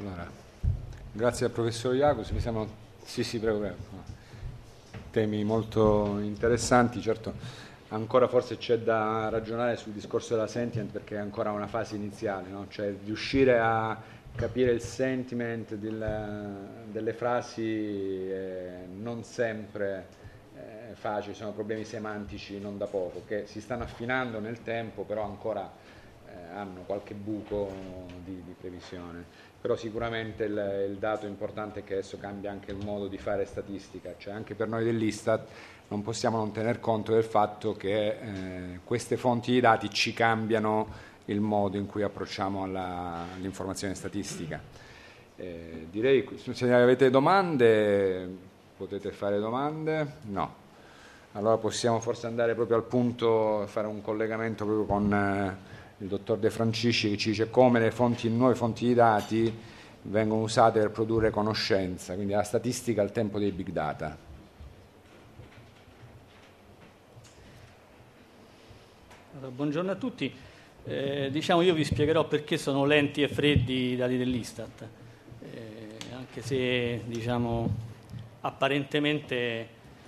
Allora, grazie al professor Iacus, mi sembrano, sì, prego. Temi molto interessanti, certo ancora forse c'è da ragionare sul discorso della sentiment perché è ancora una fase iniziale, no? Cioè riuscire a capire il sentiment delle frasi non sempre facile, sono problemi semantici non da poco, che si stanno affinando nel tempo, però ancora hanno qualche buco di previsione. Però sicuramente il dato importante è che adesso cambia anche il modo di fare statistica, cioè anche per noi dell'Istat non possiamo non tener conto del fatto che queste fonti di dati ci cambiano il modo in cui approcciamo all'informazione statistica. Direi, se avete domande, potete fare domande? No. Allora possiamo forse andare proprio al punto, fare un collegamento proprio con il dottor De Francisci che ci dice come le nuove fonti di dati vengono usate per produrre conoscenza, quindi la statistica al tempo dei big data. Allora, buongiorno a tutti. Io vi spiegherò perché sono lenti e freddi i dati dell'Istat, anche se apparentemente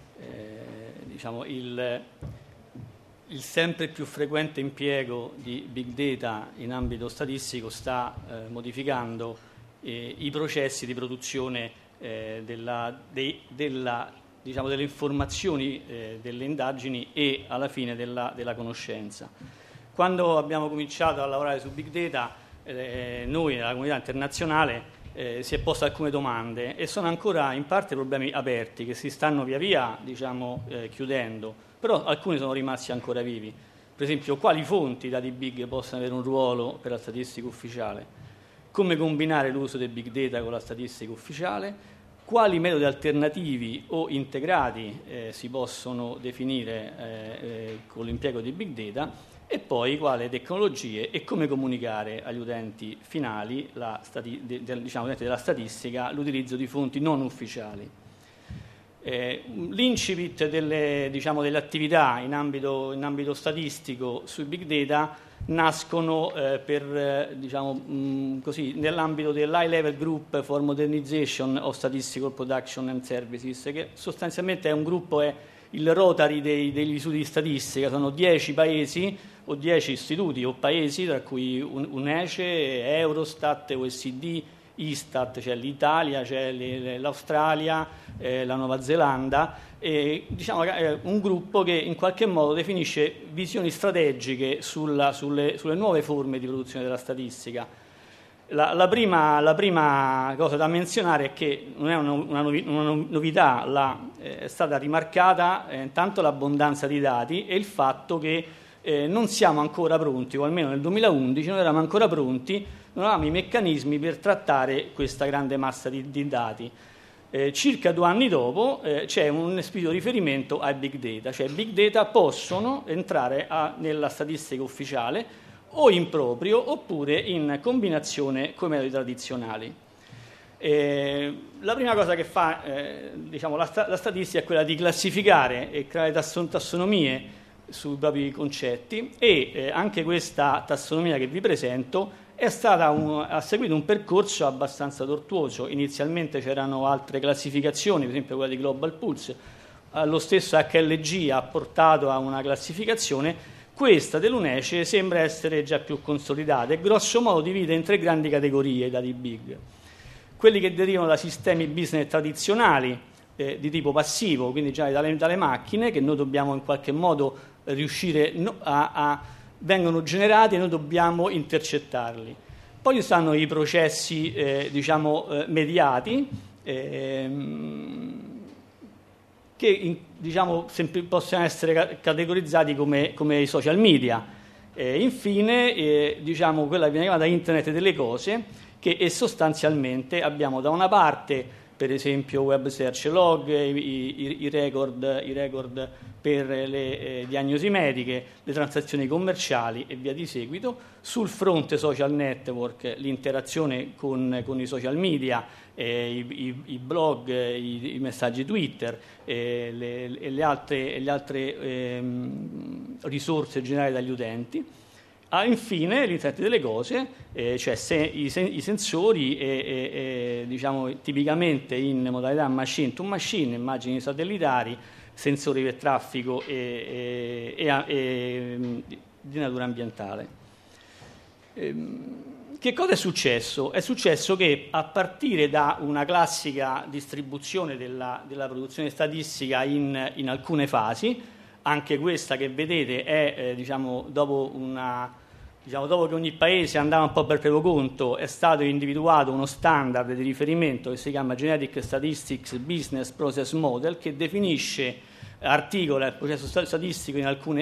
il sempre più frequente impiego di big data in ambito statistico sta modificando i processi di produzione delle informazioni, delle indagini e alla fine della conoscenza. Quando abbiamo cominciato a lavorare su big data, noi nella comunità internazionale si è posto alcune domande e sono ancora in parte problemi aperti che si stanno via via chiudendo, però alcuni sono rimasti ancora vivi. Per esempio, quali fonti dati big possono avere un ruolo per la statistica ufficiale? Come combinare l'uso del big data con la statistica ufficiale? Quali metodi alternativi o integrati si possono definire con l'impiego di big data? E poi quali tecnologie e come comunicare agli utenti finali, utenti della statistica, l'utilizzo di fonti non ufficiali. L'incipit delle attività in ambito statistico sui big data nascono nell'ambito dell'High Level Group for Modernization of Statistical Production and Services, che sostanzialmente è un gruppo, è il Rotary degli studi di statistica. Sono 10 paesi o 10 istituti o paesi, tra cui UNECE, Eurostat, OECD, Istat, c'è l'Italia, c'è l'Australia, la Nuova Zelanda, è un gruppo che in qualche modo definisce visioni strategiche sulle nuove forme di produzione della statistica. La prima cosa da menzionare è che non è una novità, è stata rimarcata intanto l'abbondanza di dati e il fatto che non siamo ancora pronti, o almeno nel 2011 non eravamo ancora pronti, non avevamo i meccanismi per trattare questa grande massa di dati. Circa 2 anni dopo c'è un esplicito riferimento ai big data, cioè big data possono entrare nella statistica ufficiale o in proprio oppure in combinazione con i metodi tradizionali. La prima cosa che fa la statistica è quella di classificare e creare tassonomie sui propri concetti e anche questa tassonomia che vi presento ha seguito un percorso abbastanza tortuoso. Inizialmente c'erano altre classificazioni, per esempio quella di Global Pulse, lo stesso HLG ha portato a una classificazione. Questa dell'UNECE sembra essere già più consolidata e grosso modo divide in 3 grandi categorie i dati big: quelli che derivano da sistemi business tradizionali di tipo passivo, quindi già dalle macchine, che noi dobbiamo in qualche modo riuscire vengono generati e noi dobbiamo intercettarli. Poi ci stanno i processi mediati che possono essere categorizzati come i social media. Infine quella che viene chiamata Internet delle cose, che sostanzialmente abbiamo da una parte per esempio web search log, i record per le diagnosi mediche, le transazioni commerciali e via di seguito. Sul fronte social network l'interazione con i social media, i blog, i messaggi Twitter e le altre risorse generate dagli utenti. infine l'internet delle cose, cioè i sensori, diciamo, tipicamente in modalità machine to machine, immagini satellitari, sensori per traffico e di natura ambientale. Che cosa è successo? È successo che a partire da una classica distribuzione della produzione statistica in alcune fasi, anche questa che vedete è diciamo, dopo che ogni paese andava un po' per proprio conto, è stato individuato uno standard di riferimento che si chiama Genetic Statistics Business Process Model, che definisce, articola il processo statistico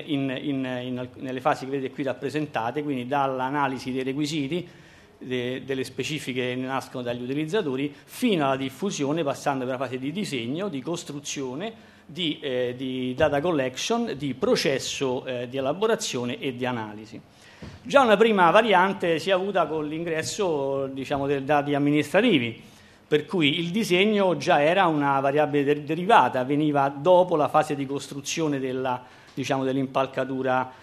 nelle fasi che vedete qui rappresentate, quindi dall'analisi dei requisiti, delle specifiche che nascono dagli utilizzatori, fino alla diffusione, passando per la fase di disegno, di costruzione, di data collection, di processo di elaborazione e di analisi. Già una prima variante si è avuta con l'ingresso, diciamo, dei dati amministrativi, per cui il disegno già era una variabile derivata, veniva dopo la fase di costruzione dell'impalcatura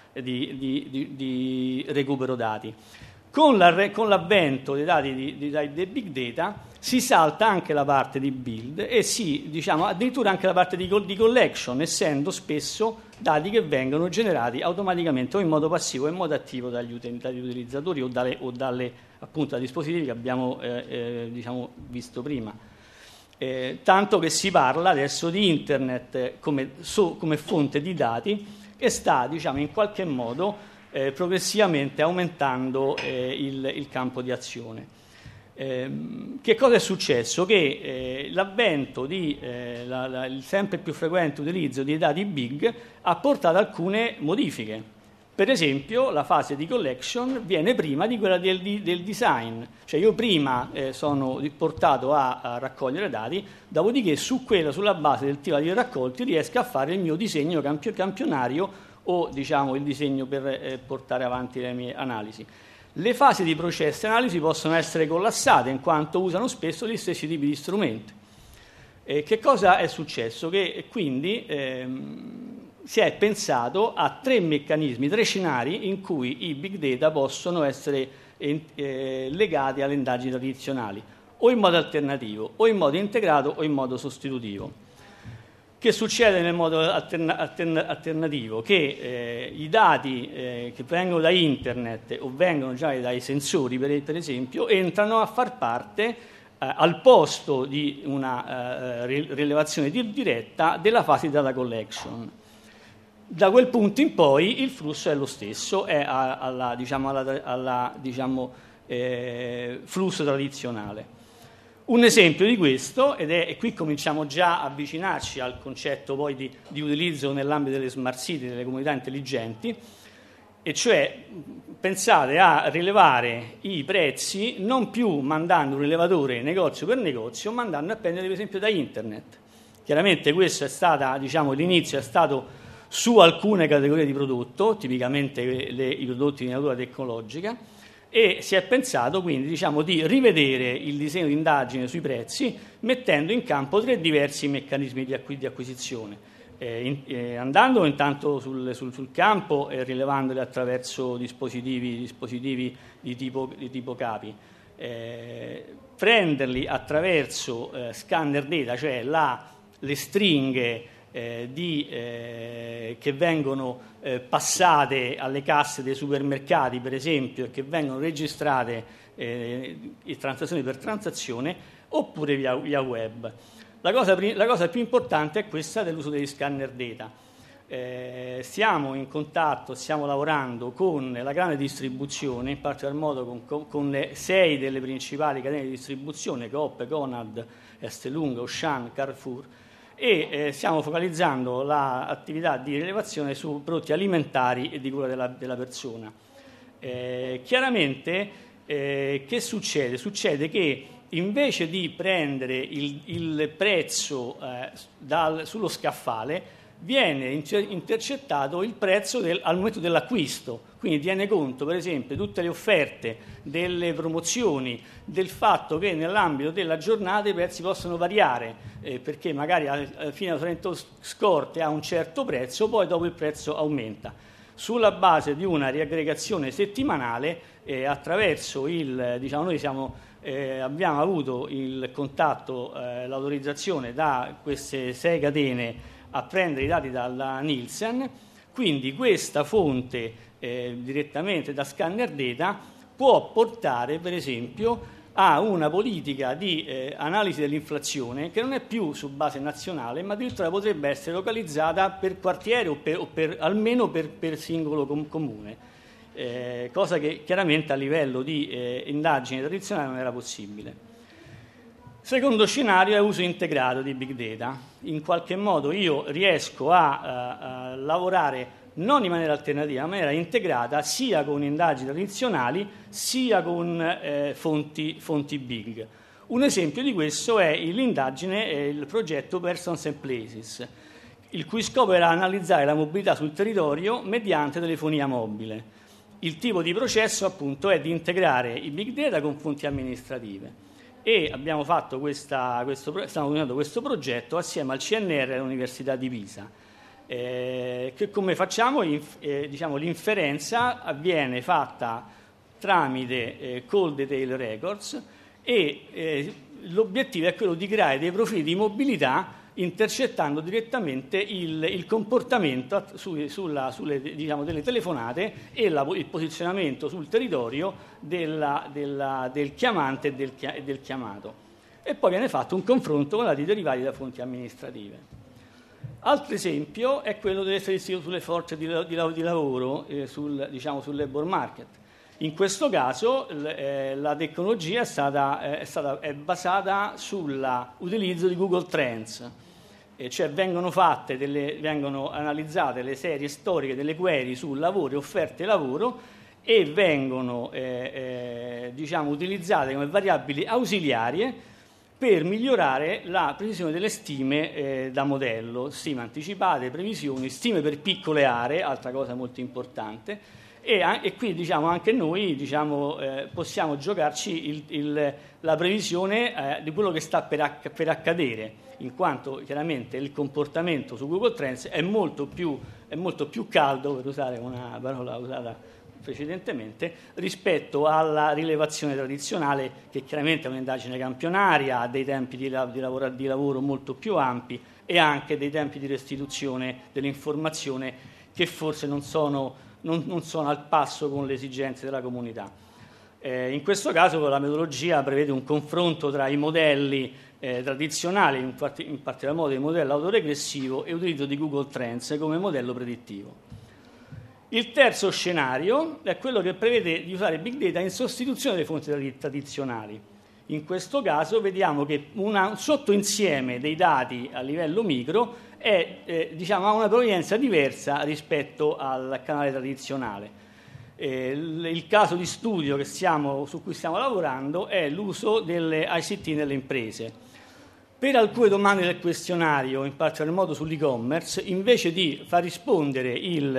di recupero dati. Con l'avvento dei dati dei big data si salta anche la parte di build e addirittura anche la parte di collection, essendo spesso dati che vengono generati automaticamente o in modo passivo o in modo attivo dagli utilizzatori o dalle appunto dai dispositivi che abbiamo visto prima. Tanto che si parla adesso di internet come fonte di dati che sta in qualche modo progressivamente aumentando il campo di azione. Che cosa è successo? Che l'avvento il sempre più frequente utilizzo di dati big ha portato alcune modifiche. Per esempio, la fase di collection viene prima di quella del design, cioè io prima sono portato a raccogliere dati, dopodiché sulla base del tipo di raccolti riesco a fare il mio disegno campionario o il disegno per portare avanti le mie analisi. Le fasi di processo e analisi possono essere collassate in quanto usano spesso gli stessi tipi di strumenti. Che cosa è successo? Che quindi si è pensato a tre scenari in cui i big data possono essere legati alle indagini tradizionali, o in modo alternativo, o in modo integrato, o in modo sostitutivo. Che succede nel modo alternativo? Che i dati che vengono da internet o vengono già dai sensori, per esempio, entrano a far parte, al posto di una rilevazione diretta, della fase di data collection. Da quel punto in poi il flusso è lo stesso, è flusso tradizionale. Un esempio di questo, e qui cominciamo già a avvicinarci al concetto poi di utilizzo nell'ambito delle smart city, delle comunità intelligenti, e cioè pensate a rilevare i prezzi non più mandando un rilevatore negozio per negozio, ma andando a prendere per esempio da internet. Chiaramente questo è stata, l'inizio è stato su alcune categorie di prodotto, tipicamente i prodotti di natura tecnologica, e si è pensato quindi di rivedere il disegno di indagine sui prezzi mettendo in campo tre diversi meccanismi di acquisizione, andando intanto sul campo e rilevandoli attraverso dispositivi di tipo CAPI, prenderli attraverso scanner data, cioè le stringhe che vengono passate alle casse dei supermercati, per esempio, e che vengono registrate transazione per transazione, oppure via web. La cosa più importante è questa dell'uso degli scanner data. Siamo in contatto, stiamo lavorando con la grande distribuzione, in particolar modo con le 6 delle principali catene di distribuzione, Coop, Conad, Estelunga, Auchan, Carrefour, e stiamo focalizzando l'attività di rilevazione su prodotti alimentari e di cura della persona. Chiaramente che succede? Succede che invece di prendere il prezzo sullo scaffale, viene intercettato il prezzo al momento dell'acquisto, quindi tiene conto per esempio di tutte le offerte, delle promozioni, del fatto che nell'ambito della giornata i prezzi possono variare, perché magari alla fine la scorte ha un certo prezzo, poi dopo il prezzo aumenta. sulla base di una riaggregazione settimanale attraverso abbiamo avuto il contatto, l'autorizzazione da queste 6 catene a prendere i dati dalla Nielsen, quindi questa fonte direttamente da Scanner Data può portare per esempio a una politica di analisi dell'inflazione che non è più su base nazionale, ma addirittura potrebbe essere localizzata per quartiere o almeno per singolo comune, cosa che chiaramente a livello di indagine tradizionale non era possibile. Secondo scenario è uso integrato di Big Data. In qualche modo io riesco a lavorare non in maniera alternativa, ma in maniera integrata sia con indagini tradizionali sia con fonti big. Un esempio di questo è il progetto Persons and Places, il cui scopo era analizzare la mobilità sul territorio mediante telefonia mobile. Il tipo di processo appunto è di integrare i big data con fonti amministrative e abbiamo fatto stiamo usando questo progetto assieme al CNR e all'Università di Pisa. Che come facciamo? L'inferenza avviene fatta tramite call detail records e l'obiettivo è quello di creare dei profili di mobilità intercettando direttamente il comportamento delle telefonate e il posizionamento sul territorio del chiamante e del chiamato. E poi viene fatto un confronto con dati derivati da fonti amministrative. Altro esempio è quello delle statistiche sulle forze di lavoro sul labor market. In questo caso la tecnologia è basata sull'utilizzo di Google Trends, cioè vengono analizzate le serie storiche delle query su lavoro e offerte lavoro e vengono utilizzate come variabili ausiliarie per migliorare la precisione delle stime da modello, stime anticipate, previsioni, stime per piccole aree, altra cosa molto importante, e qui anche noi possiamo giocarci la previsione di quello che sta per accadere, in quanto chiaramente il comportamento su Google Trends è molto più caldo, per usare una parola usata precedentemente, rispetto alla rilevazione tradizionale, che chiaramente è un'indagine campionaria, ha dei tempi di lavoro molto più ampi e anche dei tempi di restituzione dell'informazione che forse non sono al passo con le esigenze della comunità. In questo caso la metodologia prevede un confronto tra i modelli tradizionali, in particolar modo il modello autoregressivo, e utilizzo di Google Trends come modello predittivo. Il terzo scenario è quello che prevede di usare Big Data in sostituzione delle fonti tradizionali. In questo caso vediamo che un sottoinsieme dei dati a livello micro ha una provenienza diversa rispetto al canale tradizionale. Il caso di studio su cui stiamo lavorando è l'uso delle ICT nelle imprese. Per alcune domande del questionario, in particolar modo sull'e-commerce, invece di far rispondere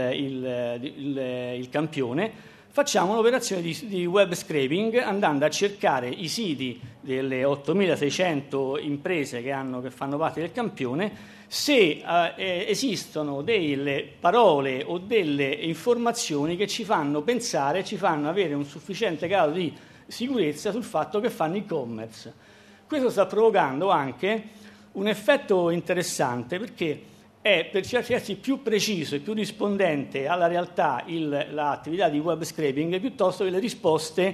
il campione, facciamo un'operazione di web scraping andando a cercare i siti delle 8.600 imprese che fanno parte del campione, se esistono delle parole o delle informazioni che ci fanno pensare, ci fanno avere un sufficiente grado di sicurezza sul fatto che fanno e-commerce. Questo sta provocando anche un effetto interessante perché è per certi versi più preciso e più rispondente alla realtà l'attività di web scraping piuttosto che le risposte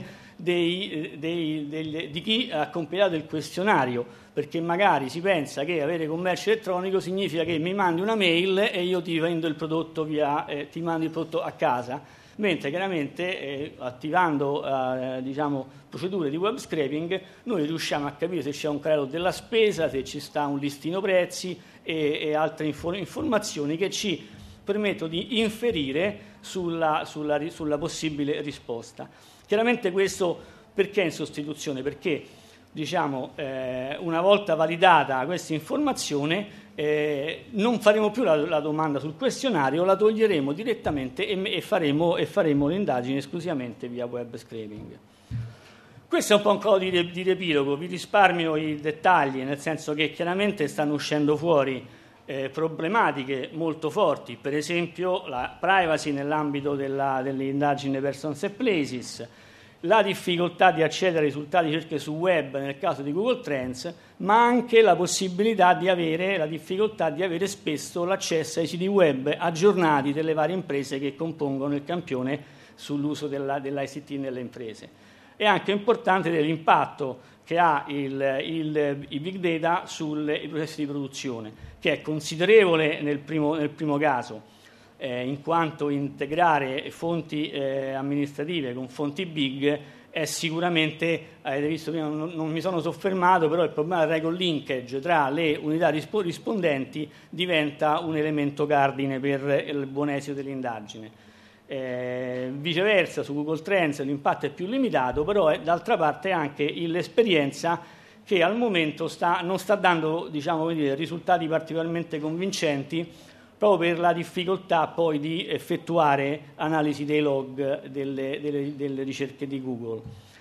di chi ha completato il questionario, perché magari si pensa che avere commercio elettronico significa che mi mandi una mail e io ti vendo il prodotto ti mando il prodotto a casa. Mentre chiaramente attivando procedure di web scraping noi riusciamo a capire se c'è un catalogo della spesa, se ci sta un listino prezzi e altre informazioni che ci permettono di inferire sulla possibile risposta. Chiaramente questo perché in sostituzione? Perché una volta validata questa informazione non faremo più la domanda sul questionario, la toglieremo direttamente e faremo le indagini esclusivamente via web scraping. Questo è un po' un po' di riepilogo, vi risparmio i dettagli, nel senso che chiaramente stanno uscendo fuori problematiche molto forti, per esempio la privacy nell'ambito delle indagini Persons and Places, la difficoltà di accedere ai risultati di ricerche su web nel caso di Google Trends, ma anche la possibilità di avere, la difficoltà di avere spesso l'accesso ai siti web aggiornati delle varie imprese che compongono il campione sull'uso dell'ICT nelle imprese. È anche importante l'impatto che ha i big data sui processi di produzione, che è considerevole nel primo caso, in quanto integrare fonti amministrative con fonti big è sicuramente, avete visto prima, non mi sono soffermato, però il problema del record linkage tra le unità rispondenti diventa un elemento cardine per il buon esito dell'indagine. Viceversa su Google Trends l'impatto è più limitato, però d'altra parte anche l'esperienza che al momento non sta dando, diciamo, risultati particolarmente convincenti, proprio per la difficoltà poi di effettuare analisi dei log delle ricerche di Google.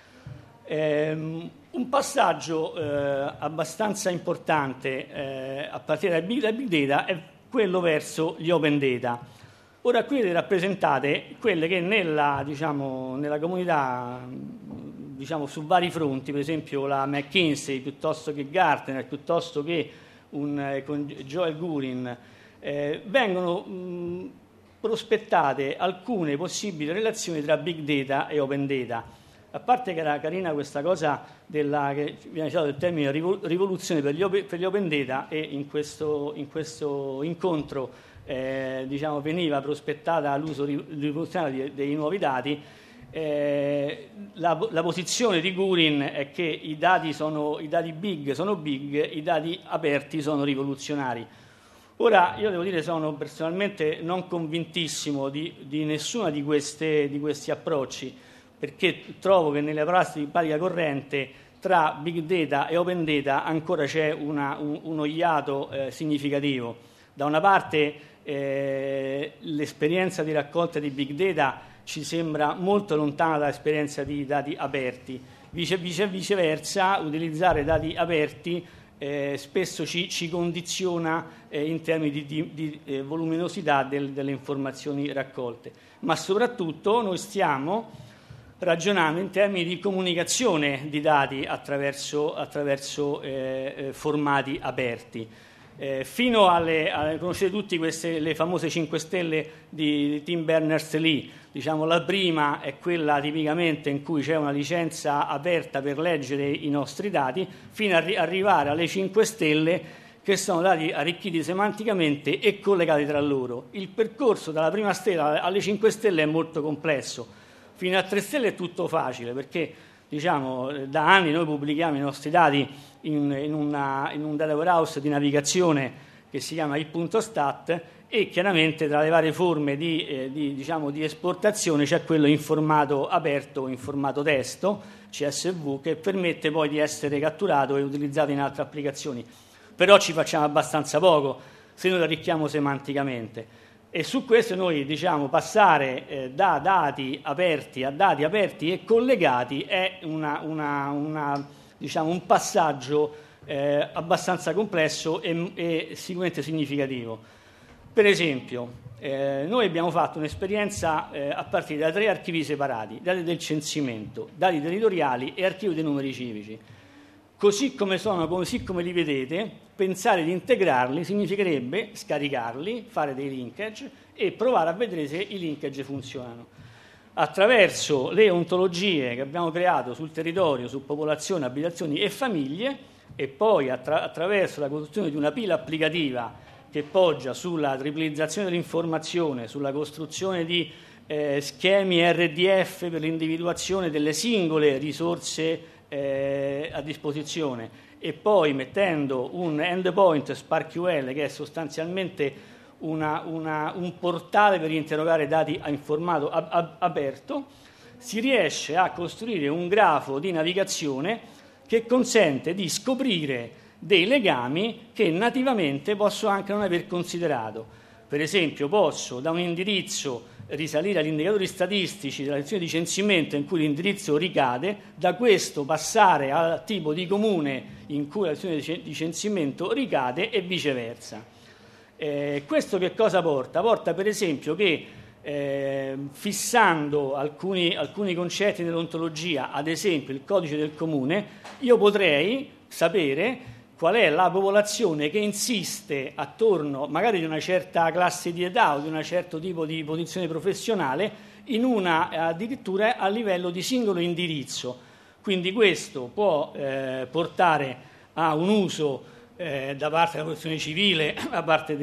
Un passaggio abbastanza importante a partire dal big data è quello verso gli open data. Ora qui vedete rappresentate quelle che nella comunità, diciamo, su vari fronti, per esempio la McKinsey piuttosto che Gartner, piuttosto che con Joel Gurin, vengono prospettate alcune possibili relazioni tra big data e open data. A parte che era carina questa cosa che viene citato il termine rivoluzione per gli open data, e in questo incontro diciamo, veniva prospettata l'uso rivoluzionario dei nuovi dati. La posizione di Gurin è che i dati big sono big, i dati aperti sono rivoluzionari. Ora, io devo dire, sono personalmente non convintissimo di nessuno di questi approcci, perché trovo che nella pratica corrente tra big data e open data ancora c'è uno iato significativo. Da una parte l'esperienza di raccolta di big data ci sembra molto lontana dall'esperienza di dati aperti. Viceversa, utilizzare dati aperti spesso ci condiziona in termini di voluminosità delle informazioni raccolte, ma soprattutto noi stiamo ragionando in termini di comunicazione di dati attraverso formati aperti. Fino conoscete tutti le famose 5 stelle di Tim Berners-Lee. Diciamo, la prima è quella tipicamente in cui c'è una licenza aperta per leggere i nostri dati, fino ad arrivare alle 5 stelle che sono dati arricchiti semanticamente e collegati tra loro. Il percorso dalla prima stella alle 5 stelle è molto complesso. Fino a 3 stelle è tutto facile, perché diciamo, da anni noi pubblichiamo i nostri dati in un data warehouse di navigazione che si chiama i.stat, e chiaramente tra le varie forme di esportazione c'è quello in formato aperto o in formato testo, CSV, che permette poi di essere catturato e utilizzato in altre applicazioni. Però ci facciamo abbastanza poco se noi lo arricchiamo semanticamente. E su questo noi diciamo passare da dati aperti a dati aperti e collegati è un passaggio abbastanza complesso e sicuramente significativo. Per esempio, noi abbiamo fatto un'esperienza a partire da 3 archivi separati: dati del censimento, dati territoriali e archivio dei numeri civici. Così come li vedete, pensare di integrarli significherebbe scaricarli, fare dei linkage e provare a vedere se i linkage funzionano. Attraverso le ontologie che abbiamo creato sul territorio, su popolazione, abitazioni e famiglie, e poi attraverso la costruzione di una pila applicativa che poggia sulla triplizzazione dell'informazione, sulla costruzione di schemi RDF per l'individuazione delle singole risorse a disposizione, e poi mettendo un endpoint SparkQL che è sostanzialmente un portale per interrogare dati in formato aperto, si riesce a costruire un grafo di navigazione che consente di scoprire dei legami che nativamente posso anche non aver considerato. Per esempio, posso da un indirizzo risalire agli indicatori statistici della sezione di censimento in cui l'indirizzo ricade, da questo passare al tipo di comune in cui la sezione di censimento ricade e viceversa. Questo che cosa porta? Porta per esempio che fissando alcuni concetti dell'ontologia, ad esempio il codice del comune, io potrei sapere qual è la popolazione che insiste attorno magari di una certa classe di età o di un certo tipo di posizione professionale addirittura a livello di singolo indirizzo. Quindi questo può portare a un uso da parte della protezione civile, da parte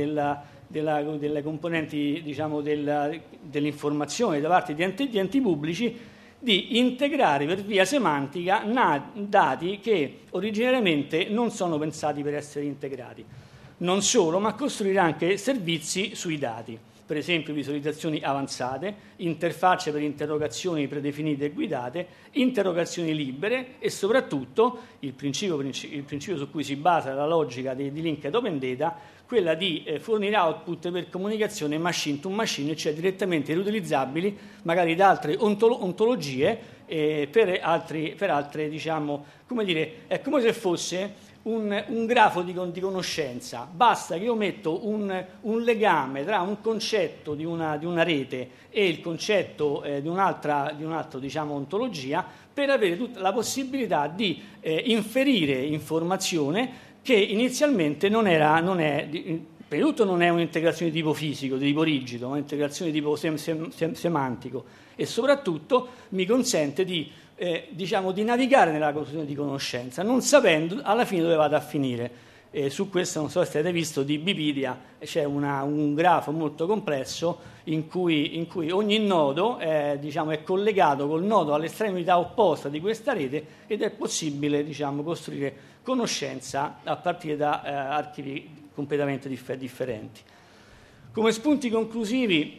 delle componenti diciamo, dell'informazione, da parte di enti pubblici, di integrare per via semantica dati che originariamente non sono pensati per essere integrati. Non solo, ma costruire anche servizi sui dati, per esempio visualizzazioni avanzate, interfacce per interrogazioni predefinite e guidate, interrogazioni libere e soprattutto il principio su cui si basa la logica di link ed open data, quella di fornire output per comunicazione machine to machine, cioè direttamente riutilizzabili magari da altre ontologie per altre diciamo, come dire, è come se fosse un grafo di conoscenza. Basta che io metto un legame tra un concetto di una rete e il concetto di un'altra diciamo, ontologia per avere tutta la possibilità di inferire informazione che inizialmente non è per tutto non è un'integrazione di tipo fisico, di tipo rigido, ma un'integrazione di tipo semantico e soprattutto mi consente di navigare nella costruzione di conoscenza, non sapendo alla fine dove vado a finire. Su questo, non so se avete visto, di Bipedia c'è un grafo molto complesso in cui ogni nodo è collegato col nodo all'estremità opposta di questa rete ed è possibile costruire conoscenza a partire da archivi completamente differenti. Come spunti conclusivi,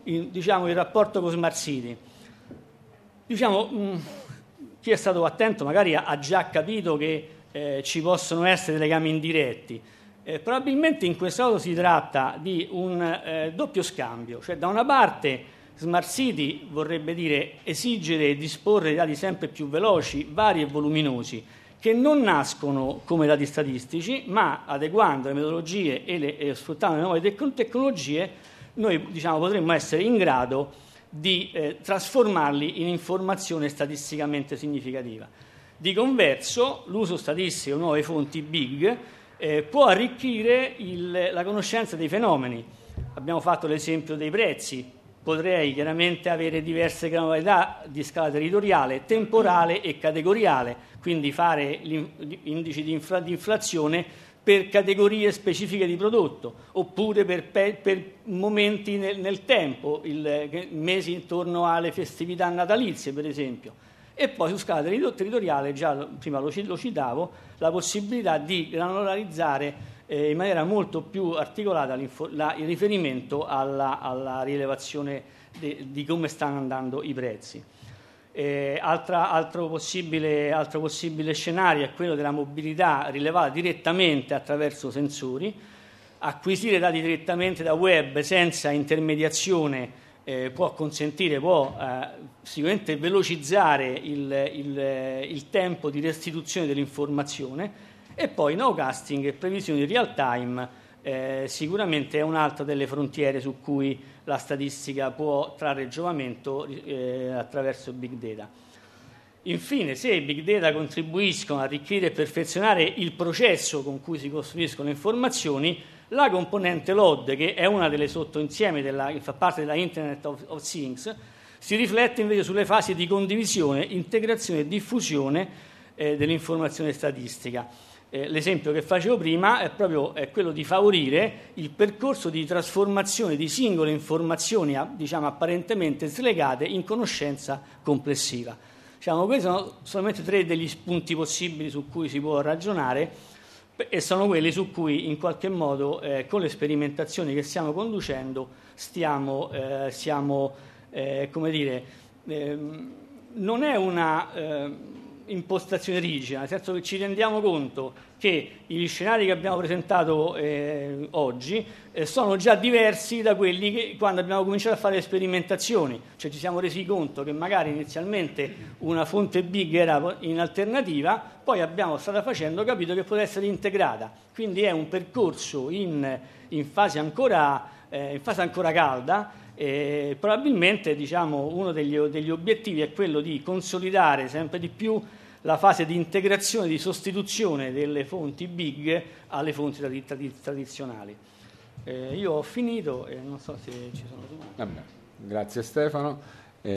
il rapporto con Smart City. Chi è stato attento magari ha già capito che ci possono essere legami indiretti. Probabilmente in questo caso si tratta di un doppio scambio, cioè da una parte Smart City vorrebbe dire esigere e disporre di dati sempre più veloci, vari e voluminosi, che non nascono come dati statistici, ma adeguando le metodologie e sfruttando le nuove tecnologie, noi potremmo essere in grado di trasformarli in informazione statisticamente significativa. Di converso, l'uso statistico di nuove fonti big può arricchire la conoscenza dei fenomeni. Abbiamo fatto l'esempio dei prezzi. Potrei chiaramente avere diverse granularità di scala territoriale, temporale e categoriale, quindi fare gli indici di inflazione per categorie specifiche di prodotto, oppure per momenti nel tempo, mesi intorno alle festività natalizie, per esempio. E poi su scala territoriale, già prima lo citavo, la possibilità di granularizzare in maniera molto più articolata il riferimento alla rilevazione di come stanno andando i prezzi. Altro possibile scenario è quello della mobilità rilevata direttamente attraverso sensori. Acquisire dati direttamente da web senza intermediazione può sicuramente velocizzare il tempo di restituzione dell'informazione. E poi nowcasting e previsioni real time sicuramente è un'altra delle frontiere su cui la statistica può trarre giovamento attraverso big data. Infine, se i big data contribuiscono a arricchire e perfezionare il processo con cui si costruiscono le informazioni, la componente LOD, che è una delle sottoinsieme che fa parte della Internet of Things, si riflette invece sulle fasi di condivisione, integrazione e diffusione dell'informazione statistica. L'esempio che facevo prima è proprio quello di favorire il percorso di trasformazione di singole informazioni apparentemente slegate in conoscenza complessiva. Questi sono solamente 3 degli spunti possibili su cui si può ragionare e sono quelli su cui in qualche modo con le sperimentazioni che stiamo conducendo non è impostazione rigida, nel senso che ci rendiamo conto che gli scenari che abbiamo presentato oggi sono già diversi da quelli che quando abbiamo cominciato a fare le sperimentazioni, cioè ci siamo resi conto che magari inizialmente una fonte big era in alternativa, poi strada facendo capito che poteva essere integrata, quindi è un percorso in fase ancora calda. Probabilmente uno degli obiettivi è quello di consolidare sempre di più la fase di integrazione, di sostituzione delle fonti big alle fonti tradizionali. Io ho finito e non so se ci sono domande. Vabbè, grazie Stefano.